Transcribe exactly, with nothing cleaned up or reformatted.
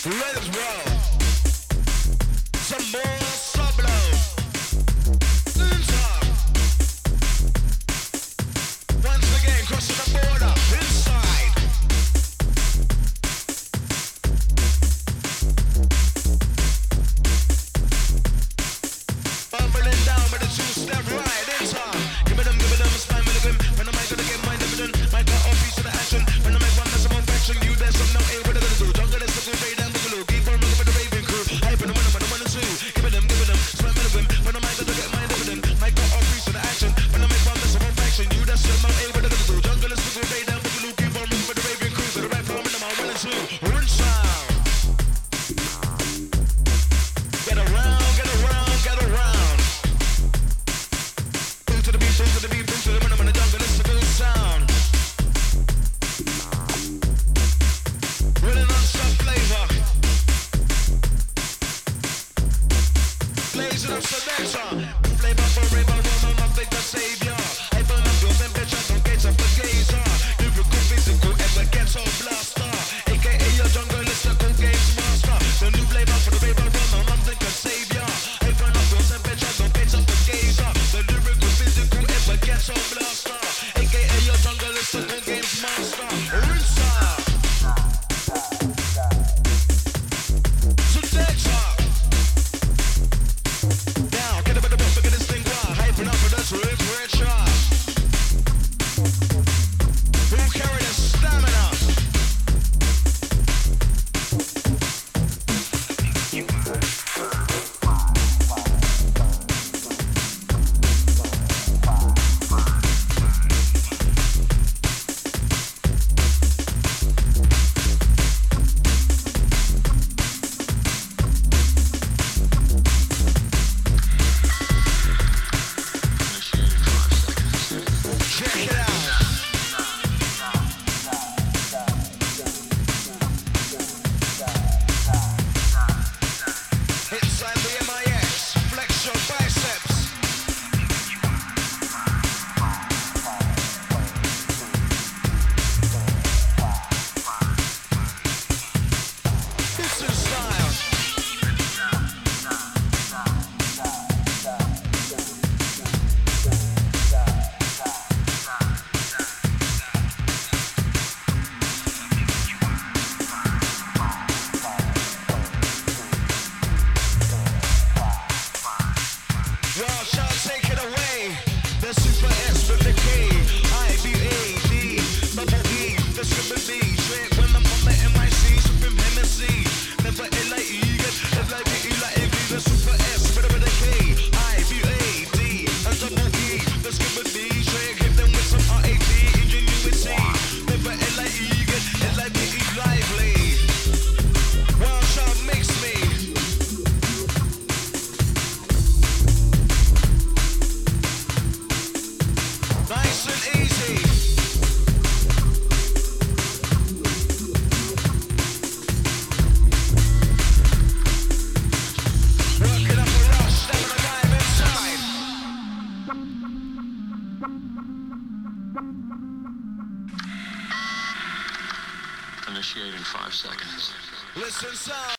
Let us roll. Some more sub-low. Inside. Once again, crossing the border. Inside. Bumbling down with a two-step right. Inside. Give it them, give it them, spam with them. When am I gonna get my dividend? Might cut off piece of the action. When I make one, that's a more fraction. You, there's some no A, what are they gonna do? Jungle, that's a good way down. Keep on looking for the raving crew. Hyping them when I'm on the one and two. Give it them, give it them, spam with them. When am I gonna get my dividend? Might cut off piece of the action. When I make one, that's a more fraction. You, that's some no A, what are they gonna do? Jungle, that's a good way down. Keep on looking for the raving crew. To the right farm, and I'm on one and two. Run sound. Get around, get around, get around. Boom to the beat, boom to the beat, boom to the rhythm in the jungle. It's a good sound. Really non-stop flavor. Blazing up selector. Flavor for rainbow, woman, my big savior. I burn up your temperature, don't gates up the gazer. Lyrical, physical, ever gets on blaster. A K A your jungle, lyrical games master. The new flavor for the rainbow, woman, my big savior. I burn up your temperature, don't gates up the gazer. The lyrical, physical, ever gets on blaster. A K A your jungle, lyrical games master. Inside. Now, get up at the book, look at this thing wild. Hyping up for this rip, rich shot. Who carry the stamina? Check it out. Inside the M I X, flex your biceps. This is style. Y'all shall take it away. The super S with the K. I B A D. Double E. The super B. Straight when I'm on the M I C. Super M S C. Never L I E. Get L I B E like A B. The super S with the K. I B A D. And double E. The super B. Straight hit them with some R A P. Ingenuity. Never L I E. Get L I B E lively. Wild shot makes me. Nice and easy. Work it up a rush, step on the vibe inside. Initiating five seconds. Listen, sound.